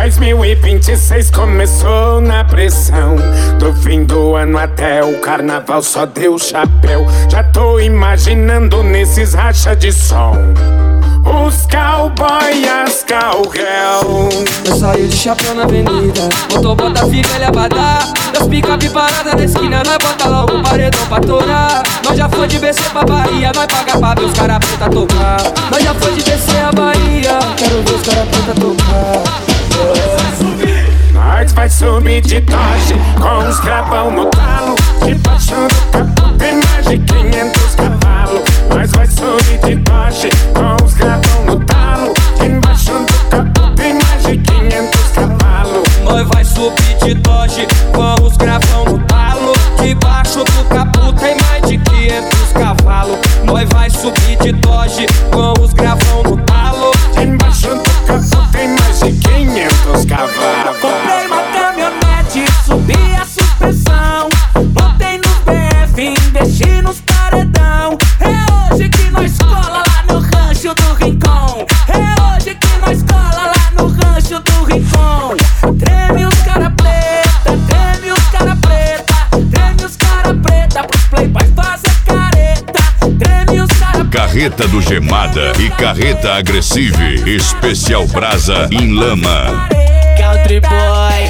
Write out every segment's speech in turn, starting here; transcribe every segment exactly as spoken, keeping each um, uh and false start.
dois mil e vinte e seis começou na pressão. Do fim do ano até o carnaval só deu chapéu. Já tô imaginando nesses racha de som os cowboy, as cowgirl. Eu saio de chapéu na avenida, motobota fica ele abadá. Das picape parada na esquina, nós bota logo um paredão pra torar. Nós já foi de B C pra Bahia, nós paga pra ver os cara preta tocar. Nós já foi de B C a Bahia, quero ver os cara preta tocar. Nós vai subir de Dodge com os gravão no talo. Debaixo do capô tem mais de quinhentos cavalos. Nós vai subir de Dodge com os gravão no talo. Debaixo do capô tem mais de quinhentos cavalos. Nós vai subir de Dodge com os gravão no talo. Debaixo do capô tem mais de quinhentos cavalos. Nós vai subir de Dodge com os gravão no talo. Debaixo do capô tem mais de quinhentos cavalos. Comprei uma caminhonete, subi a suspensão. Botei no B F, investi nos paredão. É hoje que nós cola lá no rancho do Rincon. É hoje que nós cola lá no rancho do Rincon. Treme os cara preta, treme os cara preta, treme os cara preta pros playboys fazer careta. Treme os cara preta. Carreta do Gemada e Carreta Agressive, especial brasa em lama. Country boy.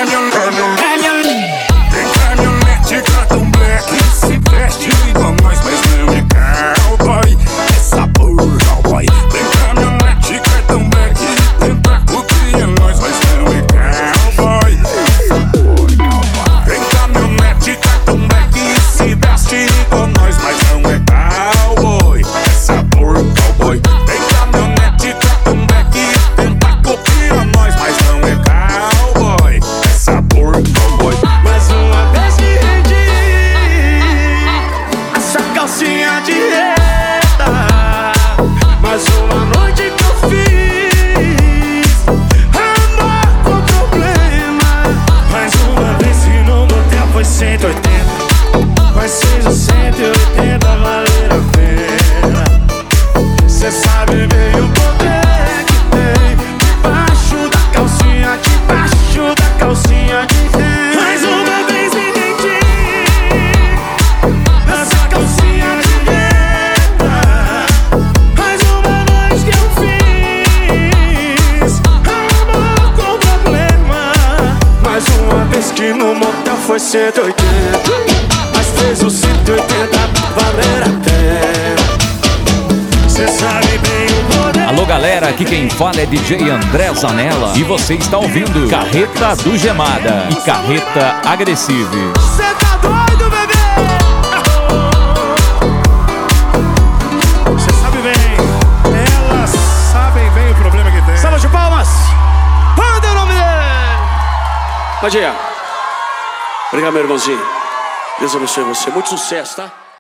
Caminhonete, cartão black, se veste igual nós, mas não é cowboy, é sabor cowboy. Tem caminhonete, cartão black, tenta curtir é nós, mas não é cowboy, é sabor cowboy. Tem caminhonete, cartão black, se veste igual nós, mas não é cowboy, é sabor cowboy. Tem caminhonete, cartão black, tenta curtir é nós, mas não é cowboy, é sabor cowboy. Mais uma vez que rendi essa calcinha de reta. Mais uma noite que eu fiz amor com problema. Mais uma vez que no motel foi cento e oitenta. Mas seja cento e oitenta valer a pena. Cê sabe bem o poder que tem debaixo da calcinha, debaixo da calcinha de reta. Mais uma vez me entendi nessa calcinha de reta. Mais uma noite que eu fiz amor com problema. Mais uma vez que no motel foi cento e oitenta. Mas fez o cento e oitenta valer a pena. Cê sabe bem o poder. Alô galera, aqui quem fala é D J André Zanella e você está ouvindo Carreta do Gemada e Carreta Agressive. Cê tá doido, bebê? Cê sabe bem, elas sabem bem o problema que tem. Salva de palmas! Manda o nome dele! Pode ir. Obrigado, meu irmãozinho. Deus abençoe você. Muito sucesso, tá?